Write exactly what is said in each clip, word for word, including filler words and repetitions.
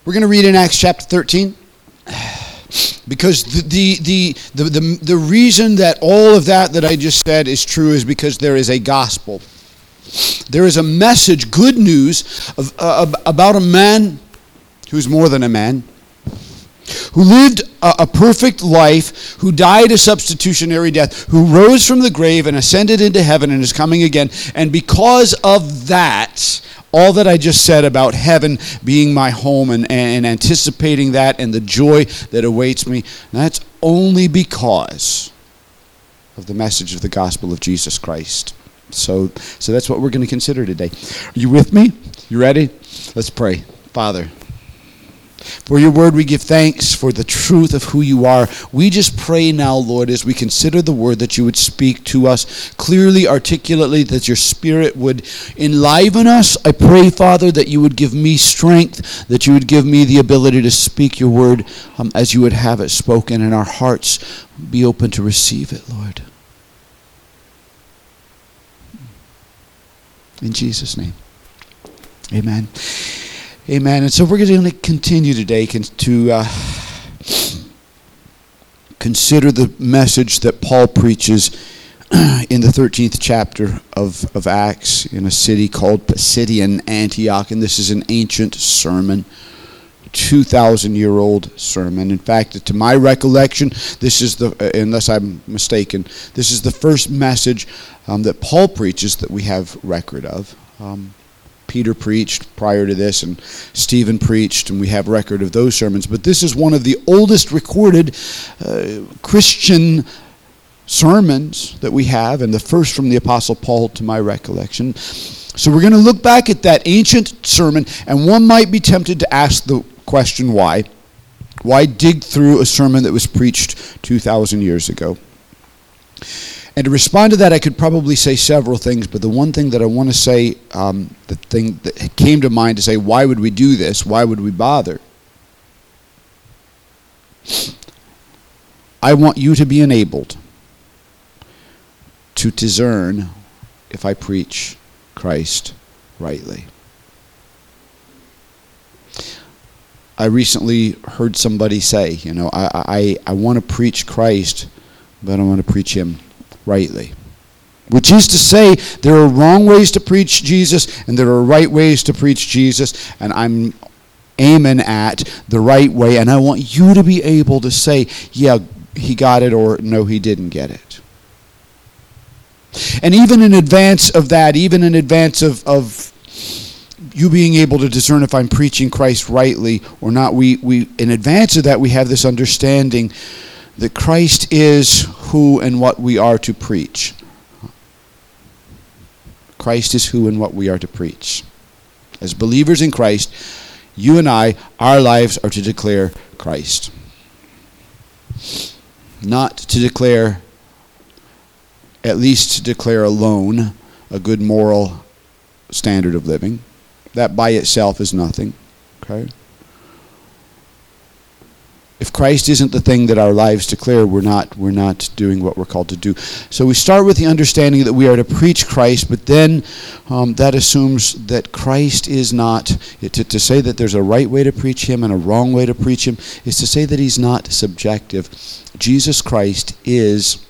We're going to read in Acts chapter thirteen, because the, the the the the the reason that all of that that I just said is true is because there is a gospel. There is a message, good news of, uh, about a man who's more than a man, who lived a, a perfect life, who died a substitutionary death, who rose from the grave and ascended into heaven and is coming again. And because of that, all that I just said about heaven being my home and, and anticipating that and the joy that awaits me, that's only because of the message of the gospel of Jesus Christ. So, so that's what we're going to consider today. Are you with me? You ready? Let's pray. Father, for your word we give thanks for the truth of who you are. We just pray now, Lord, as we consider the word, that you would speak to us clearly, articulately, that your Spirit would enliven us. I pray, Father, that you would give me strength, that you would give me the ability to speak your word um, as you would have it spoken, and our hearts be open to receive it, Lord. In Jesus' name, amen. Amen. And so we're going to continue today to uh, consider the message that Paul preaches in the thirteenth chapter of, of Acts in a city called Pisidian Antioch. And this is an ancient sermon, two thousand year old sermon. In fact, to my recollection, this is the, uh, unless I'm mistaken, this is the first message um, that Paul preaches that we have record of. Um, Peter preached prior to this, and Stephen preached, and we have record of those sermons. But this is one of the oldest recorded uh, Christian sermons that we have, and the first from the Apostle Paul to my recollection. So we're going to look back at that ancient sermon, and one might be tempted to ask the question, why? Why dig through a sermon that was preached two thousand years ago? And to respond to that, I could probably say several things, but the one thing that I want to say, um, the thing that came to mind to say, why would we do this? Why would we bother? I want you to be enabled to discern if I preach Christ rightly. I recently heard somebody say, you know, I I, I want to preach Christ, but I want to preach him rightly. Which is to say, there are wrong ways to preach Jesus, and there are right ways to preach Jesus, and I'm aiming at the right way, and I want you to be able to say, yeah, he got it, or no, he didn't get it. And even in advance of that, even in advance of, of you being able to discern if I'm preaching Christ rightly or not, we, we in advance of that, we have this understanding that Christ is who and what we are to preach. Christ is who and what we are to preach. As believers in Christ, you and I, our lives are to declare Christ. Not to declare, at least to declare alone, a good moral standard of living. That by itself is nothing. Okay? If Christ isn't the thing that our lives declare, we're not we're not doing what we're called to do. So we start with the understanding that we are to preach Christ, but then um, that assumes that Christ is not, to, to say that there's a right way to preach him and a wrong way to preach him, is to say that he's not subjective. Jesus Christ is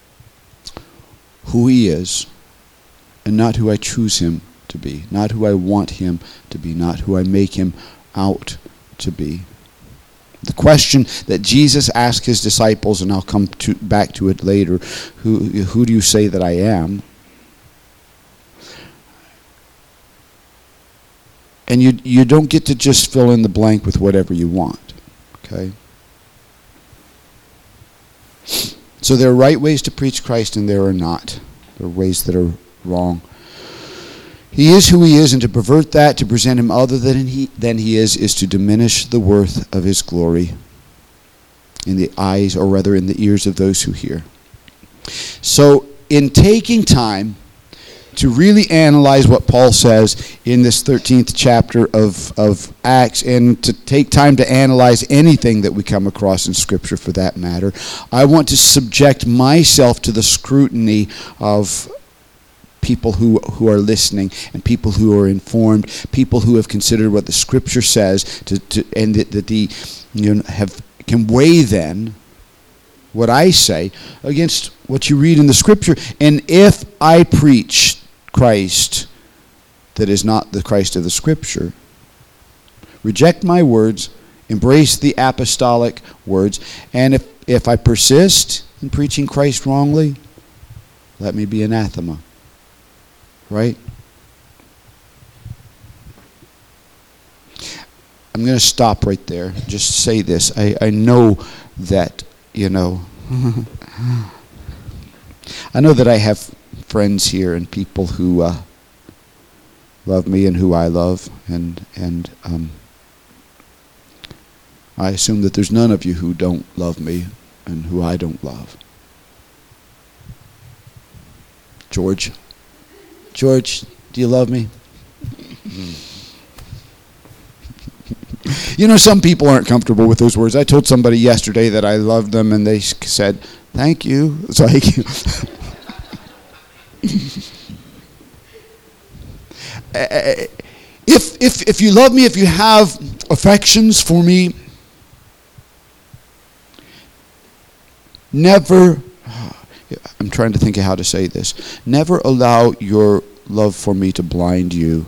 who he is, and not who I choose him to be, not who I want him to be, not who I make him out to be. The question that Jesus asked his disciples, and I'll come to, back to it later, who, who do you say that I am? And you, you don't get to just fill in the blank with whatever you want, okay? So there are right ways to preach Christ, and there are not. There are ways that are wrong. He is who he is, and to pervert that, to present him other than he, than he is, is to diminish the worth of his glory in the eyes, or rather in the ears of those who hear. So in taking time to really analyze what Paul says in this thirteenth chapter of, of Acts, and to take time to analyze anything that we come across in Scripture for that matter, I want to subject myself to the scrutiny of people who, who are listening, and people who are informed, people who have considered what the Scripture says, to, to, and that, that the you know have can weigh then what I say against what you read in the Scripture. And if I preach Christ that is not the Christ of the Scripture, reject my words, embrace the apostolic words, and if, if I persist in preaching Christ wrongly, let me be anathema. Right? I'm going to stop right there. Just say this. I, I know that, you know, I know that I have friends here and people who uh, love me and who I love, and and um, I assume that there's none of you who don't love me and who I don't love. George, George, do you love me? You know, some people aren't comfortable with those words. I told somebody yesterday that I loved them, and they said, "Thank you." It's like, if if if you love me, if you have affections for me, never. I'm trying to think of how to say this. Never allow your love for me to blind you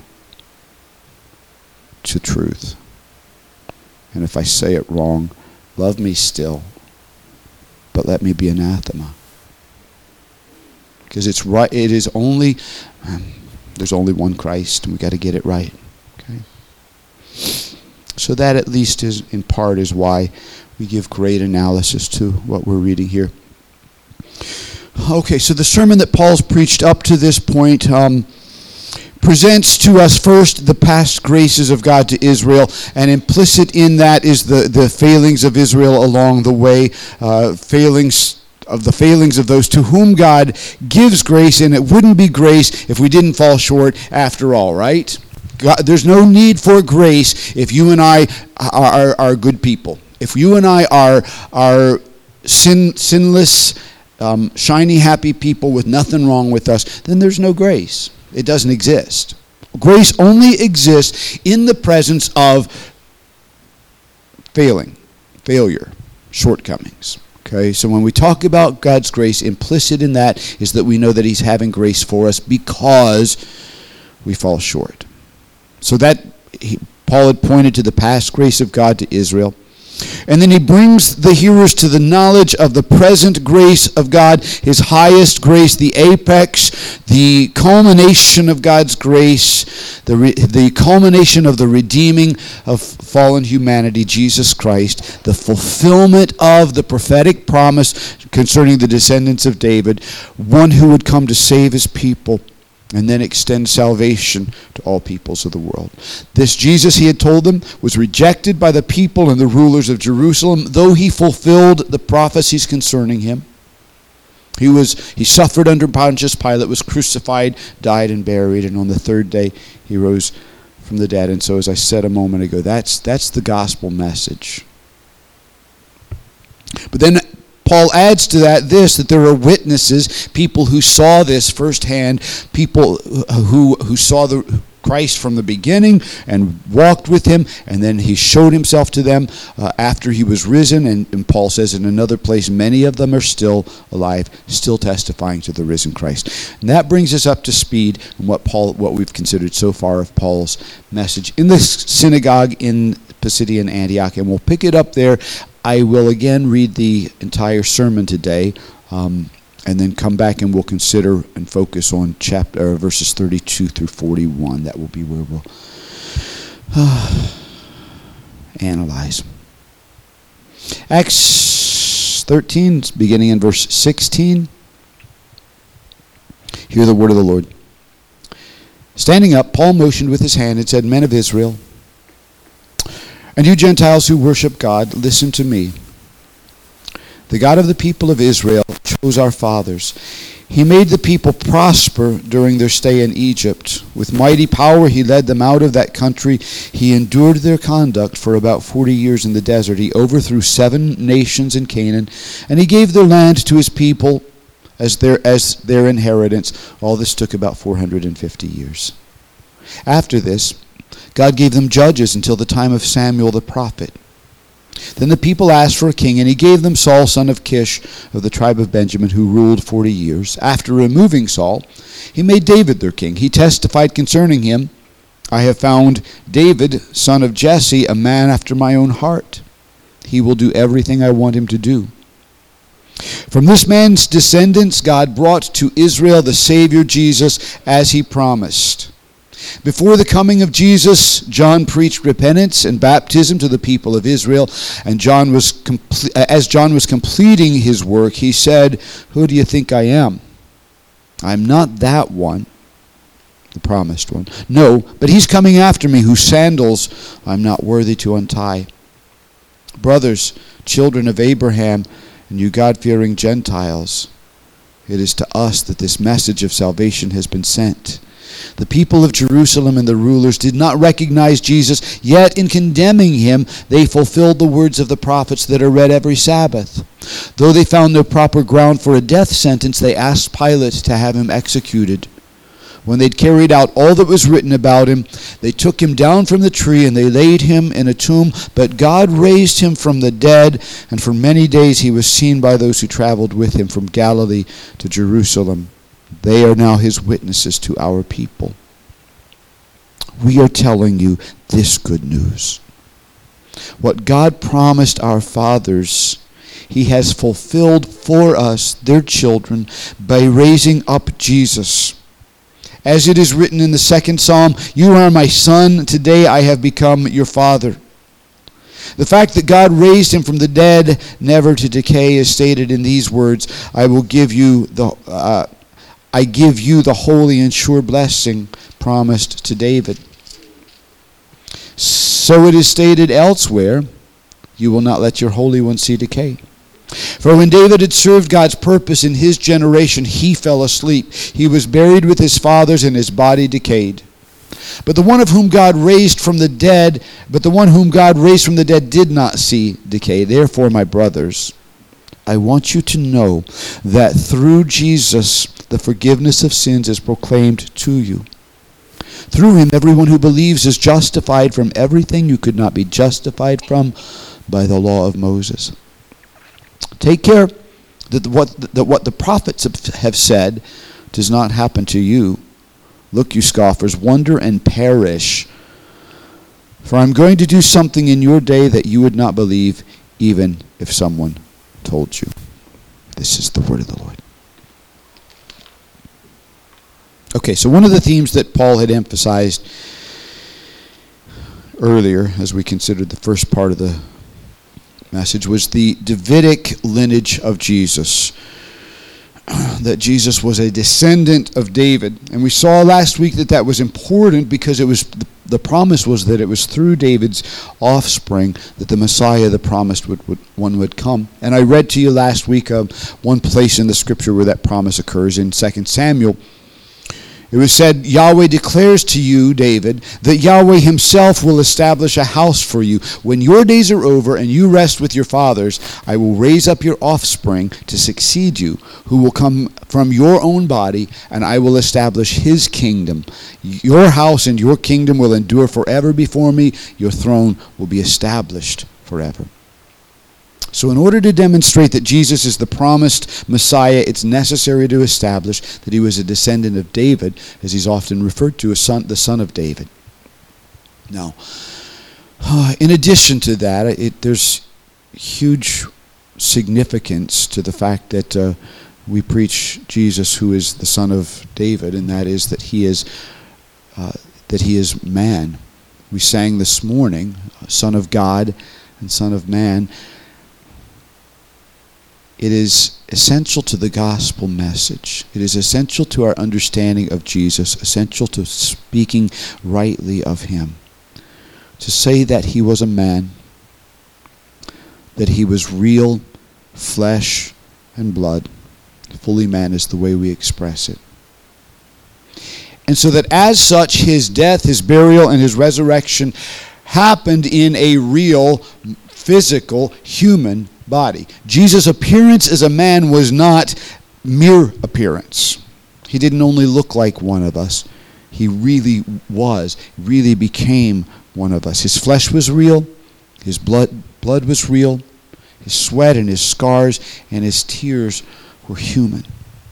to truth. And if I say it wrong, love me still, but let me be anathema. Because it's right. It is only um, there's only one Christ, and we got to get it right. Okay. So that at least is in part is why we give great analysis to what we're reading here. Okay, so the sermon that Paul's preached up to this point um, presents to us first the past graces of God to Israel, and implicit in that is the, the failings of Israel along the way, uh, failings of the failings of those to whom God gives grace, and it wouldn't be grace if we didn't fall short after all, right? God, there's no need for grace if you and I are, are, are good people. If you and I are, are sin, sinless, Um, shiny, happy people with nothing wrong with us, then there's no grace. It doesn't exist. Grace only exists in the presence of failing, failure, shortcomings. Okay, so when we talk about God's grace, implicit in that is that we know that He's having grace for us because we fall short. So that he, Paul had pointed to the past grace of God to Israel. And then he brings the hearers to the knowledge of the present grace of God, His highest grace, the apex, the culmination of God's grace, the re- the culmination of the redeeming of fallen humanity, Jesus Christ, the fulfillment of the prophetic promise concerning the descendants of David, one who would come to save His people and then extend salvation to all peoples of the world. This Jesus, he had told them, was rejected by the people and the rulers of Jerusalem, though he fulfilled the prophecies concerning him. He was he suffered under Pontius Pilate, was crucified, died, and buried, and on the third day he rose from the dead. And so, as I said a moment ago, that's that's the gospel message. But then Paul adds to that this, that there are witnesses, people who saw this firsthand, people who who saw the Christ from the beginning and walked with him, and then he showed himself to them uh, after he was risen. And, and Paul says in another place, many of them are still alive, still testifying to the risen Christ. And that brings us up to speed on what Paul, what we've considered so far of Paul's message in the synagogue in Pisidian Antioch, and we'll pick it up there. I will again read the entire sermon today, um, and then come back and we'll consider and focus on chapter uh, verses thirty-two through forty-one. That will be where we'll uh, analyze. Acts thirteen, beginning in verse sixteen. Hear the word of the Lord. Standing up, Paul motioned with his hand and said, "Men of Israel, and you Gentiles who worship God, listen to me. The God of the people of Israel chose our fathers. He made the people prosper during their stay in Egypt. With mighty power he led them out of that country. He endured their conduct for about forty years in the desert. He overthrew seven nations in Canaan, and he gave their land to his people as their, as their inheritance. All this took about four hundred fifty years. After this, God gave them judges until the time of Samuel the prophet. Then the people asked for a king, and he gave them Saul, son of Kish, of the tribe of Benjamin, who ruled forty years. After removing Saul, he made David their king. He testified concerning him, I have found David, son of Jesse, a man after my own heart. He will do everything I want him to do. From this man's descendants, God brought to Israel the Savior Jesus, as he promised. Before the coming of Jesus, John preached repentance and baptism to the people of Israel, and John was comple- as John was completing his work, he said, "Who do you think I am? I'm not that one," the promised one. "No, but he's coming after me, whose sandals I'm not worthy to untie." Brothers, children of Abraham, and you God-fearing Gentiles, it is to us that this message of salvation has been sent. The people of Jerusalem and the rulers did not recognize Jesus, yet in condemning him, they fulfilled the words of the prophets that are read every Sabbath. Though they found no proper ground for a death sentence, they asked Pilate to have him executed. When they'd carried out all that was written about him, they took him down from the tree and they laid him in a tomb. But God raised him from the dead, and for many days he was seen by those who traveled with him from Galilee to Jerusalem. They are now his witnesses to our people. We are telling you this good news. What God promised our fathers, he has fulfilled for us, their children, by raising up Jesus. As it is written in the second Psalm, "You are my son, today I have become your father." The fact that God raised him from the dead, never to decay, is stated in these words, I will give you the... Uh, I give you the holy and sure blessing promised to David. So it is stated elsewhere, you will not let your Holy One see decay. For when David had served God's purpose in his generation, he fell asleep. He was buried with his fathers, and his body decayed. But the one of whom God raised from the dead, but the one whom God raised from the dead did not see decay. Therefore, my brothers, I want you to know that through Jesus, the forgiveness of sins is proclaimed to you. Through him, everyone who believes is justified from everything you could not be justified from by the law of Moses. Take care that what, that what the prophets have said does not happen to you. Look, you scoffers, wonder and perish. For I'm going to do something in your day that you would not believe, even if someone told you. This is the word of the Lord. Okay, so one of the themes that Paul had emphasized earlier, as we considered the first part of the message, was the Davidic lineage of Jesus. That Jesus was a descendant of David. And we saw last week that that was important because it was the, the promise was that it was through David's offspring that the Messiah, the promised would, would, one would come. And I read to you last week uh, one place in the scripture where that promise occurs in Second Samuel. It was said, Yahweh declares to you, David, that Yahweh himself will establish a house for you. When your days are over and you rest with your fathers, I will raise up your offspring to succeed you, who will come from your own body, and I will establish his kingdom. Your house and your kingdom will endure forever before me. Your throne will be established forever. So in order to demonstrate that Jesus is the promised Messiah, it's necessary to establish that he was a descendant of David, as he's often referred to as son, the son of David. Now, in addition to that, it, there's huge significance to the fact that uh, we preach Jesus, who is the son of David, and that is that he is uh, that he is man. We sang this morning, Son of God and Son of Man. It is essential to the gospel message. It is essential to our understanding of Jesus, essential to speaking rightly of him. To say that he was a man, that he was real flesh and blood, fully man is the way we express it. And so that as such, his death, his burial, and his resurrection happened in a real, physical, human body. Jesus' appearance as a man was not mere appearance. He didn't only look like one of us. He really was, really became one of us. His flesh was real. His blood, blood was real. His sweat and his scars and his tears were human.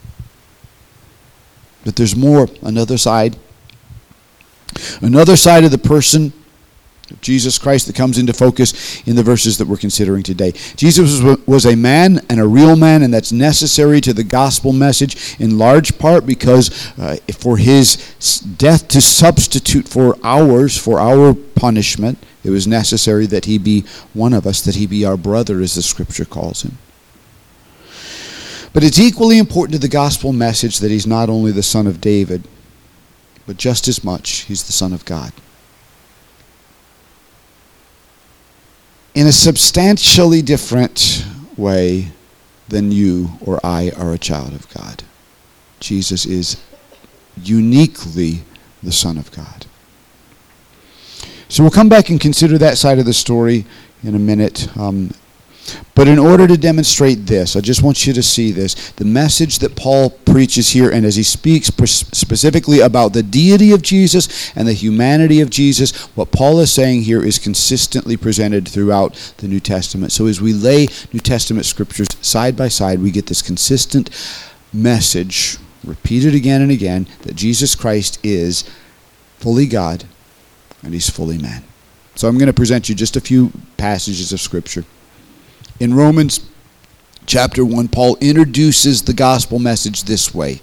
But there's more, another side. Another side of the person of Jesus Christ that comes into focus in the verses that we're considering today. Jesus was a man and a real man, and that's necessary to the gospel message in large part because uh, for his death to substitute for ours, for our punishment, it was necessary that he be one of us, that he be our brother, as the scripture calls him. But it's equally important to the gospel message that he's not only the son of David, but just as much, he's the Son of God. In a substantially different way than you or I are a child of God. Jesus is uniquely the Son of God. So we'll come back and consider that side of the story in a minute. Um, But in order to demonstrate this, I just want you to see this. The message that Paul preaches here, and as he speaks specifically about the deity of Jesus and the humanity of Jesus, what Paul is saying here is consistently presented throughout the New Testament. So as we lay New Testament scriptures side by side, we get this consistent message, repeated again and again, that Jesus Christ is fully God and he's fully man. So I'm going to present you just a few passages of scripture. In Romans chapter one, Paul introduces the gospel message this way.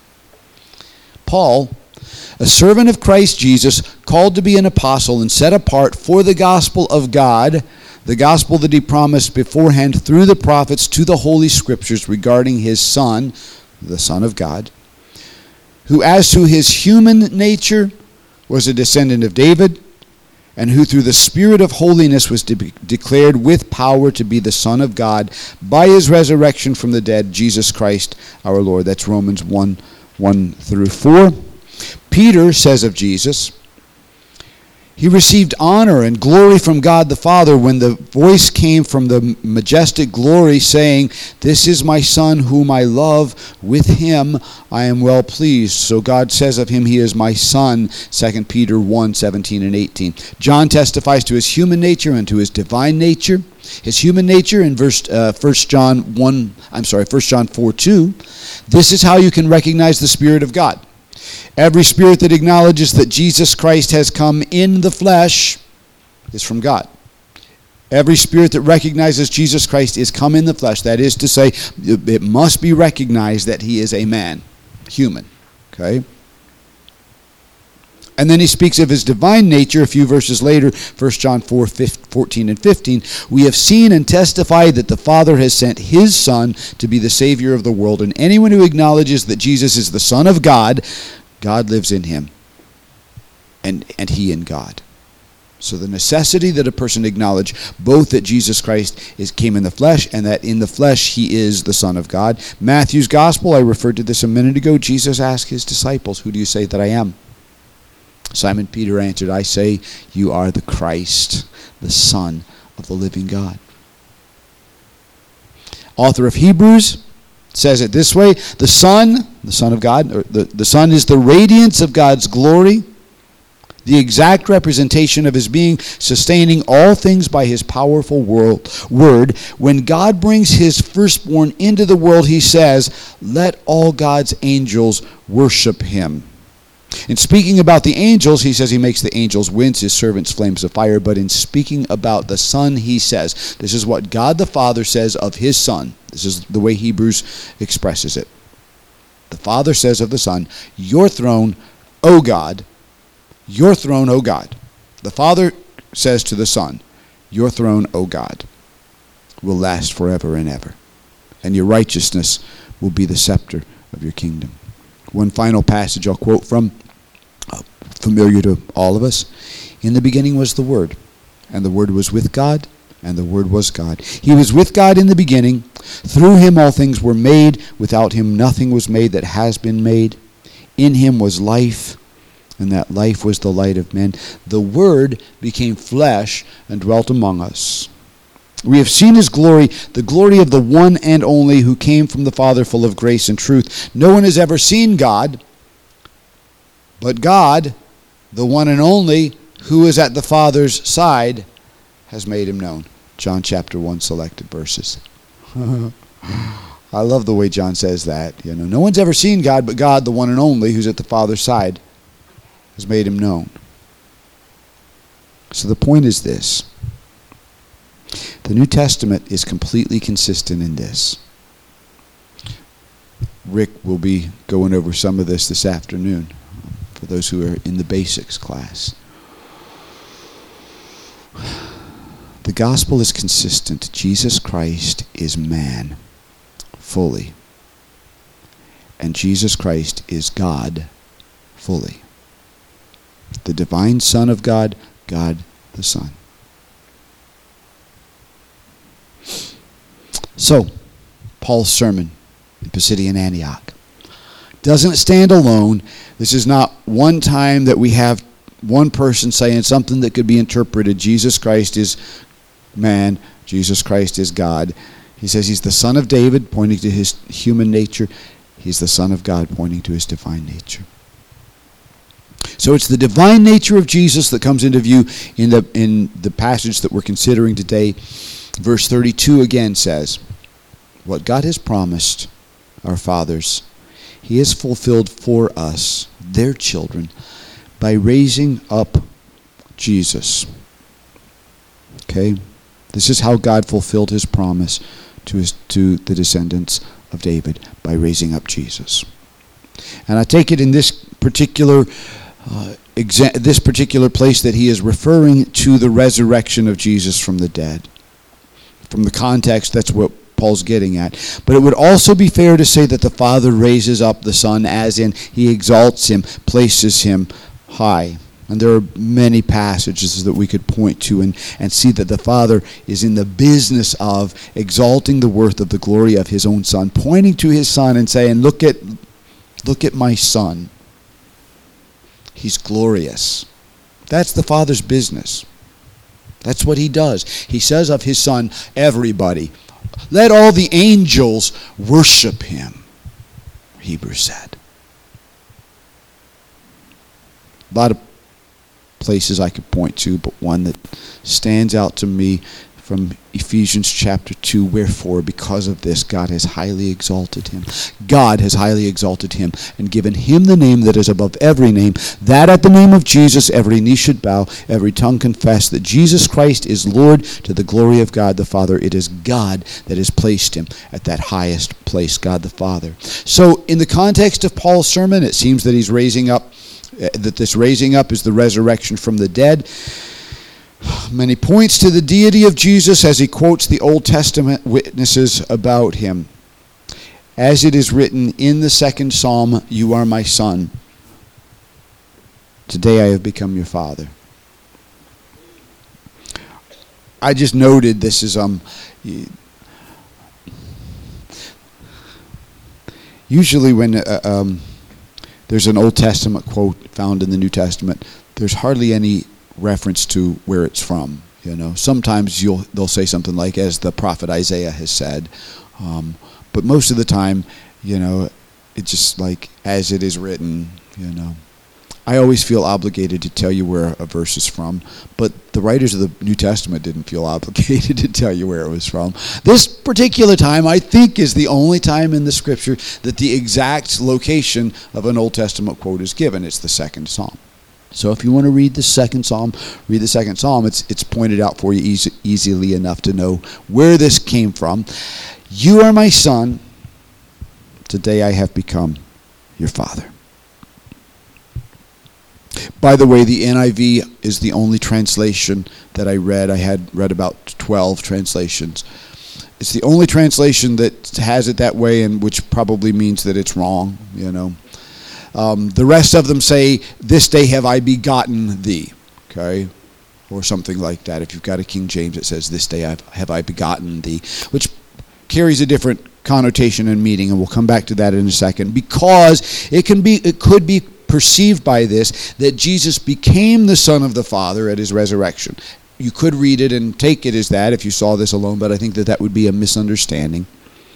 Paul, a servant of Christ Jesus, called to be an apostle and set apart for the gospel of God, the gospel that he promised beforehand through the prophets to the Holy Scriptures regarding his Son, the Son of God, who as to his human nature was a descendant of David, and who through the Spirit of holiness was de- declared with power to be the Son of God by his resurrection from the dead, Jesus Christ our Lord. That's Romans one, one through four. Peter says of Jesus, he received honor and glory from God the Father when the voice came from the majestic glory saying, "This is my Son whom I love. With him I am well pleased." So God says of him, he is my Son, Second Peter one, seventeen and eighteen. John testifies to his human nature and to his divine nature. His human nature in verse uh, First John one, I'm sorry, First John four, two. This is how you can recognize the Spirit of God. Every spirit that acknowledges that Jesus Christ has come in the flesh is from God. Every spirit that recognizes Jesus Christ is come in the flesh, that is to say, it must be recognized that he is a man, human. Okay? And then he speaks of his divine nature a few verses later, First John four, fourteen and fifteen. We have seen and testified that the Father has sent his Son to be the Savior of the world. And anyone who acknowledges that Jesus is the Son of God, God lives in him, and, and he in God. So the necessity that a person acknowledge both that Jesus Christ is came in the flesh and that in the flesh he is the Son of God. Matthew's Gospel, I referred to this a minute ago, Jesus asked his disciples, "Who do you say that I am?" Simon Peter answered, "I say you are the Christ, the Son of the living God." Author of Hebrews says it this way: the Son, the Son of God, or the, the Son is the radiance of God's glory, the exact representation of his being, sustaining all things by his powerful world, word. When God brings his firstborn into the world, he says, "Let all God's angels worship him." In speaking about the angels, he says he makes the angels winds, his servants flames of fire. But in speaking about the Son, he says, this is what God the Father says of his Son. This is the way Hebrews expresses it. The Father says of the Son, "Your throne, O God, your throne, O God." The Father says to the Son, "Your throne, O God, will last forever and ever, and your righteousness will be the scepter of your kingdom." One final passage I'll quote from, uh, familiar to all of us. "In the beginning was the Word, and the Word was with God, and the Word was God. He was with God in the beginning. Through him all things were made. Without him nothing was made that has been made. In him was life, and that life was the light of men. The Word became flesh and dwelt among us. We have seen his glory, the glory of the one and only who came from the Father, full of grace and truth. No one has ever seen God, but God, the one and only, who is at the Father's side, has made him known. John chapter one, selected verses. I love the way John says that. You know, no one's ever seen God, but God, the one and only, who's at the Father's side, has made him known. So the point is this. The New Testament is completely consistent in this. Rick will be going over some of this this afternoon for those who are in the basics class. The gospel is consistent. Jesus Christ is man fully. And Jesus Christ is God fully. The divine Son of God, God the Son. So, Paul's sermon in Pisidian Antioch doesn't stand alone. This is not one time that we have one person saying something that could be interpreted. Jesus Christ is man. Jesus Christ is God. He says he's the son of David, pointing to his human nature. He's the Son of God, pointing to his divine nature. So it's the divine nature of Jesus that comes into view in the in the passage that we're considering today. Verse thirty-two again says, what God has promised our fathers, he has fulfilled for us, their children, by raising up Jesus. Okay? This is how God fulfilled his promise to his to the descendants of David, by raising up Jesus. And I take it in this particular uh, exa- this particular place that he is referring to the resurrection of Jesus from the dead. From the context, that's what Paul's getting at. But it would also be fair to say that the Father raises up the Son, as in he exalts him, places him high. And there are many passages that we could point to and, and see that the Father is in the business of exalting the worth of the glory of his own Son, pointing to his Son and saying, look at, look at my Son. He's glorious. That's the Father's business. That's what he does. He says of his Son, everybody, let all the angels worship him, Hebrews said. A lot of places I could point to, but one that stands out to me from Ephesians chapter two, wherefore, because of this, God has highly exalted him. God has highly exalted him and given him the name that is above every name, that at the name of Jesus every knee should bow, every tongue confess that Jesus Christ is Lord, to the glory of God the Father. It is God that has placed him at that highest place, God the Father. So in the context of Paul's sermon, it seems that he's raising up, that this raising up is the resurrection from the dead. Many points to the deity of Jesus as he quotes the Old Testament witnesses about him. As it is written in the second psalm, you are my son. Today I have become your father. I just noted this is um usually when uh, um there's an Old Testament quote found in the New Testament, there's hardly any reference to where it's from. You know, sometimes you'll they'll say something like, as the prophet Isaiah has said, um, but most of the time, you know, it's just like, as it is written. You know, I always feel obligated to tell you where a verse is from, but the writers of the New Testament didn't feel obligated to tell you where it was from. This particular time, I think, is the only time in the Scripture that the exact location of an Old Testament quote is given. It's the second psalm. So if you want to read the second psalm, read the second psalm. It's it's pointed out for you easy, easily enough to know where this came from. You are my son. Today I have become your father. By the way, the N I V is the only translation that I read. I had read about twelve translations. It's the only translation that has it that way, and which probably means that it's wrong, you know. Um, the rest of them say, this day have I begotten thee, okay? Or something like that. If you've got a King James, it says, this day I've, have I begotten thee, which carries a different connotation and meaning, and we'll come back to that in a second, because it can be, it could be perceived by this that Jesus became the Son of the Father at his resurrection. you could read it and take it as that if you saw this alone, but I think that that would be a misunderstanding.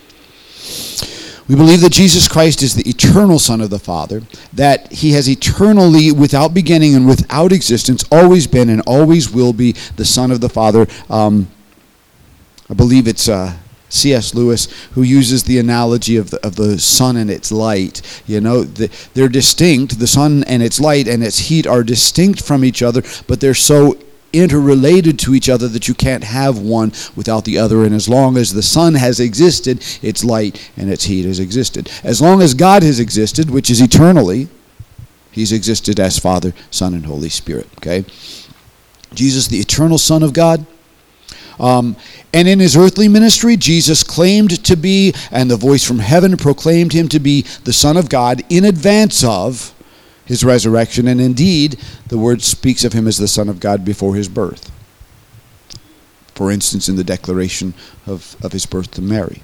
We believe that Jesus Christ is the eternal Son of the Father, that he has eternally, without beginning and without existence, always been and always will be the Son of the Father. Um, I believe it's uh, C S Lewis who uses the analogy of the, of the sun and its light. You know, the, they're distinct. The sun and its light and its heat are distinct from each other, but they're so interrelated to each other that you can't have one without the other. And as long as the sun has existed, its light and its heat has existed. As long as God has existed, which is eternally, he's existed as Father, Son, and Holy Spirit. Okay, Jesus, the eternal Son of God. Um, and in his earthly ministry, Jesus claimed to be, and the voice from heaven proclaimed him to be, the Son of God in advance of his resurrection. And indeed, the word speaks of him as the Son of God before his birth. For instance, in the declaration of, of his birth to Mary.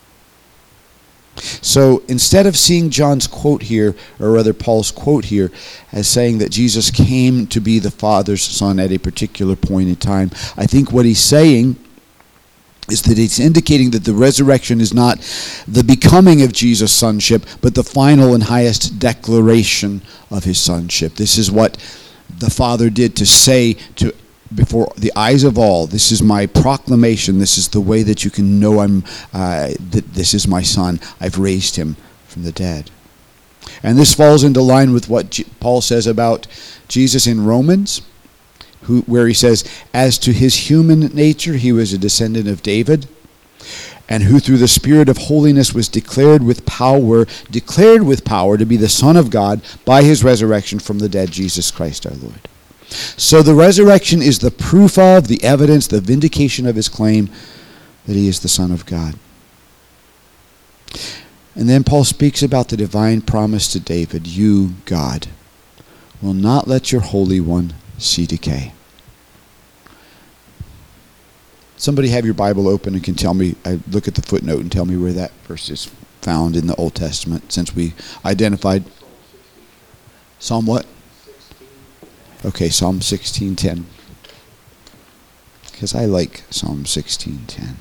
So instead of seeing John's quote here, or rather Paul's quote here, as saying that Jesus came to be the Father's Son at a particular point in time, I think what he's saying is that he's indicating that the resurrection is not the becoming of Jesus' sonship, but the final and highest declaration of his sonship. This is what the Father did to say to before the eyes of all, this is my proclamation, this is the way that you can know I'm uh, that this is my Son, I've raised him from the dead. And this falls into line with what G- Paul says about Jesus in Romans, who, where he says, as to his human nature, he was a descendant of David, and who through the Spirit of holiness was declared with power, declared with power to be the Son of God by his resurrection from the dead, Jesus Christ our Lord. So the resurrection is the proof of, the evidence, the vindication of his claim that he is the Son of God. And then Paul speaks about the divine promise to David, you, God, will not let your Holy One see decay. Somebody have your Bible open and can tell me, I look at the footnote and tell me where that verse is found in the Old Testament, since we identified Psalm what? Okay, Psalm sixteen ten. Because I like Psalm sixteen ten.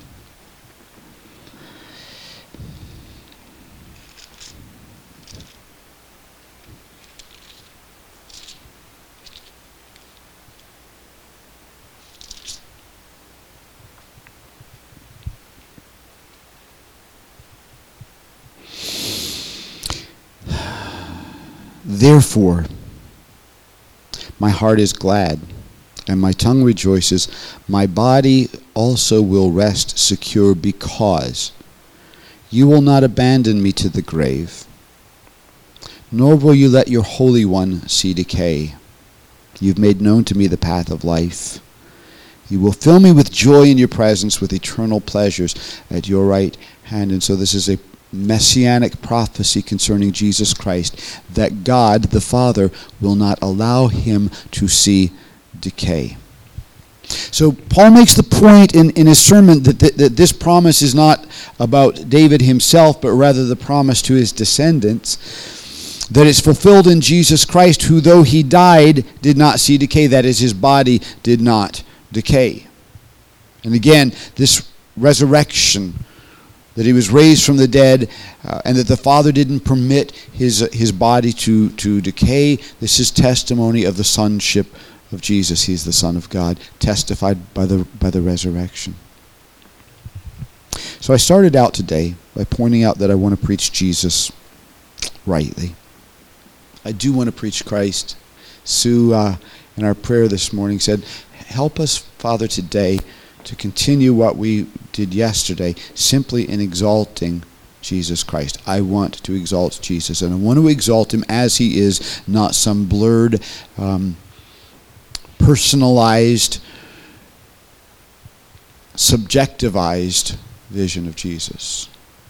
Therefore, my heart is glad, and my tongue rejoices. My body also will rest secure, because you will not abandon me to the grave, nor will you let your Holy One see decay. You've made known to me the path of life. You will fill me with joy in your presence, with eternal pleasures at your right hand. And so this is a messianic prophecy concerning Jesus Christ, that God the Father will not allow him to see decay. So Paul makes the point in, in his sermon that, that, that this promise is not about David himself, but rather the promise to his descendants, that it's fulfilled in Jesus Christ, who though he died did not see decay, that is, his body did not decay. And again, this resurrection, that he was raised from the dead, uh, and that the Father didn't permit his uh, his body to, to decay. This is testimony of the sonship of Jesus. He's the Son of God, testified by the by the resurrection. So I started out today by pointing out that I want to preach Jesus rightly. I do want to preach Christ. Sue, uh, in our prayer this morning, said, help us, Father, today to continue what we did yesterday, simply in exalting Jesus Christ. I want to exalt Jesus, and I want to exalt him as he is, not some blurred, um, personalized, subjectivized vision of Jesus.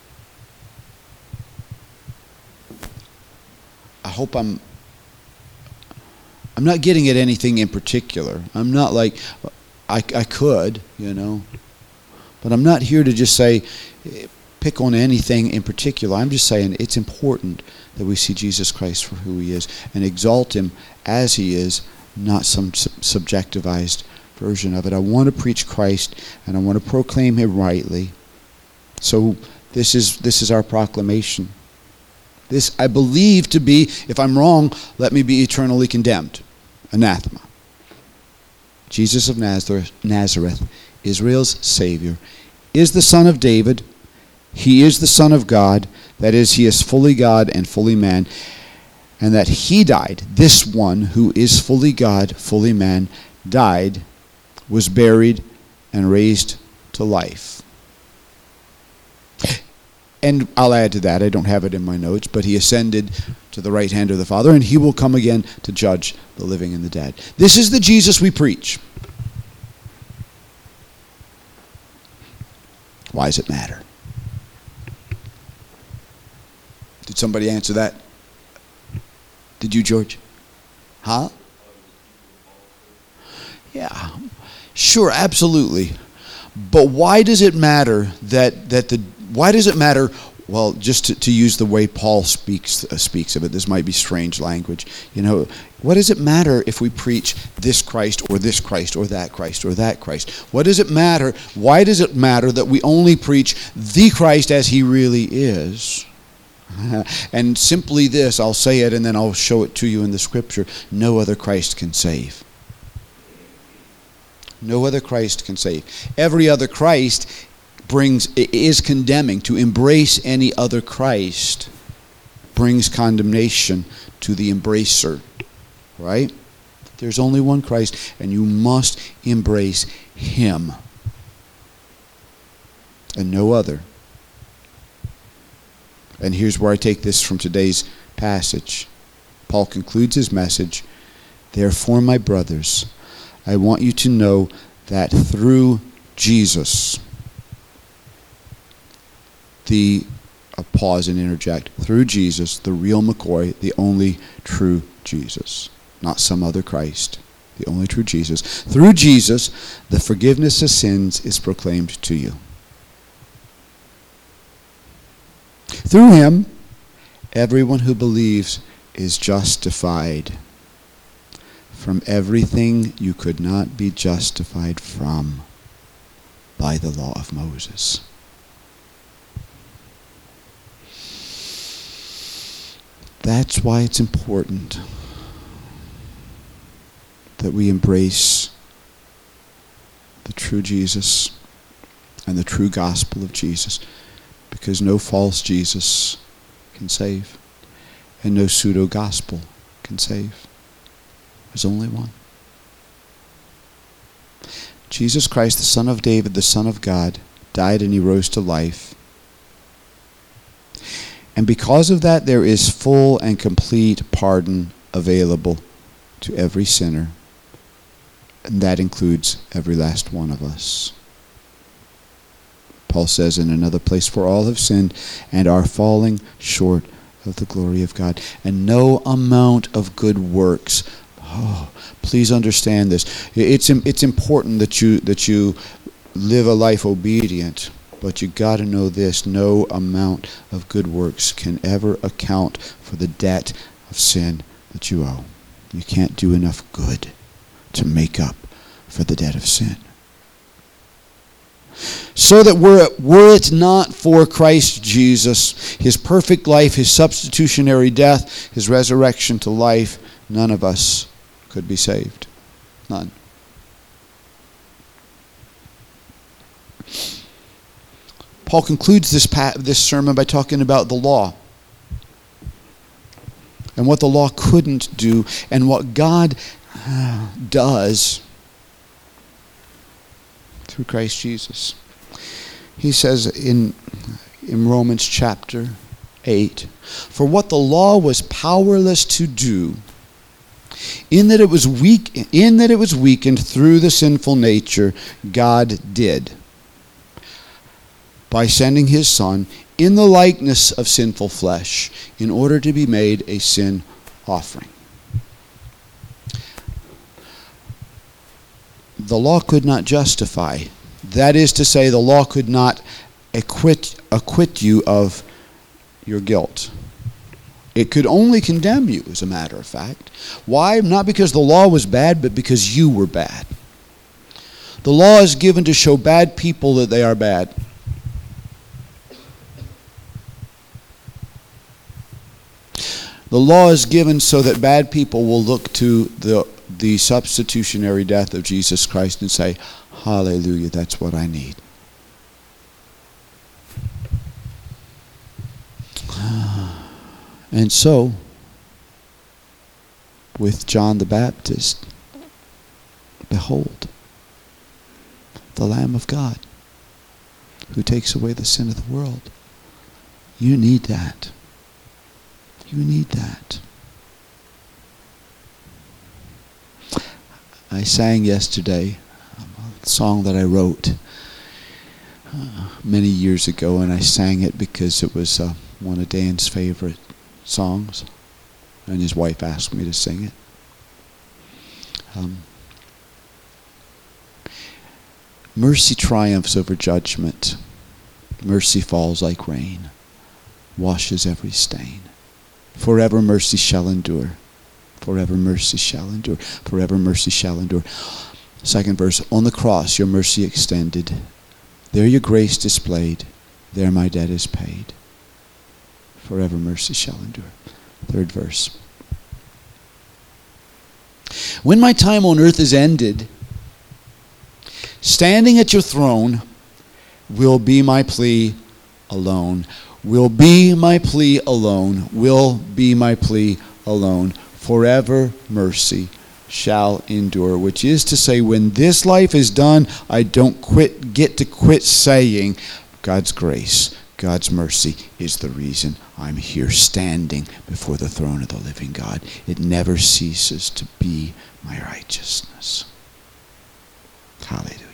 I hope I'm I'm not getting at anything in particular. I'm not like, I, I could, you know, but I'm not here to just say, pick on anything in particular. I'm just saying it's important that we see Jesus Christ for who he is and exalt him as he is, not some sub- subjectivized version of it. I want to preach Christ, and I want to proclaim him rightly. So this is this is our proclamation. This I believe to be, if I'm wrong, let me be eternally condemned. Anathema. Jesus of Nazareth, Nazareth, Israel's Savior, is the Son of David. He is the Son of God. That is, he is fully God and fully man. And that he died, this one who is fully God, fully man, died, was buried, and raised to life. And I'll add to that, I don't have it in my notes, but he ascended to the right hand of the Father, and he will come again to judge the living and the dead. This is the Jesus we preach. Why does it matter? Did somebody answer that? Did you, George? Huh? Yeah. Sure, absolutely. But why does it matter that that the why does it matter? Well, just to, to use the way Paul speaks uh, speaks of it, this might be strange language. You know, what does it matter if we preach this Christ or this Christ or that Christ or that Christ? What does it matter? Why does it matter that we only preach the Christ as he really is? And simply this, I'll say it and then I'll show it to you in the scripture. No other Christ can save. No other Christ can save. Every other Christ brings is condemning. To embrace any other Christ brings condemnation to the embracer. Right? There's only one Christ, and you must embrace him and no other. And here's where I take this from today's passage. Paul concludes his message. Therefore, my brothers, I want you to know that through Jesus, the, a pause and interject, through Jesus, the real McCoy, the only true Jesus, not some other Christ, the only true Jesus. Through Jesus, the forgiveness of sins is proclaimed to you. Through him, everyone who believes is justified from everything you could not be justified from by the law of Moses. That's why it's important that we embrace the true Jesus and the true gospel of Jesus. Because no false Jesus can save, and no pseudo-gospel can save. There's only one. Jesus Christ, the Son of David, the Son of God, died and he rose to life. And because of that, there is full and complete pardon available to every sinner. And that includes every last one of us. Paul says in another place, for all have sinned and are falling short of the glory of God. And no amount of good works. Oh, please understand this. It's it's important that you that you live a life obedient, but you got to know this: no amount of good works can ever account for the debt of sin that you owe. You can't do enough good to make up for the debt of sin. So that were it, were it not for Christ Jesus, his perfect life, his substitutionary death, his resurrection to life, none of us could be saved. None. Paul concludes this, pa- this sermon by talking about the law and what the law couldn't do and what God uh, does through Christ Jesus. He says in, in Romans chapter eight, for what the law was powerless to do, in that it was weak, in that it was weakened through the sinful nature, God did, by sending his Son in the likeness of sinful flesh, in order to be made a sin offering. The law could not justify. That is to say, the law could not acquit, acquit you of your guilt. It could only condemn you, as a matter of fact. Why? Not because the law was bad, but because you were bad. The law is given to show bad people that they are bad. The law is given so that bad people will look to the, the substitutionary death of Jesus Christ and say, hallelujah, that's what I need. And so, with John the Baptist, behold, the Lamb of God who takes away the sin of the world. You need that. You need that. I sang yesterday a song that I wrote uh, many years ago, and I sang it because it was uh, one of Dan's favorite songs, and his wife asked me to sing it. Um, mercy triumphs over judgment. Mercy falls like rain, washes every stain. Forever mercy shall endure. Forever mercy shall endure. Forever mercy shall endure. Second verse, on the cross your mercy extended. There your grace displayed. There my debt is paid. Forever mercy shall endure. Third verse. When my time on earth is ended, standing at your throne will be my plea alone. Will be my plea alone. Will be my plea alone. Forever mercy shall endure. Which is to say, when this life is done, I don't quit, get to quit saying God's grace, God's mercy is the reason I'm here standing before the throne of the living God. It never ceases to be my righteousness. Hallelujah.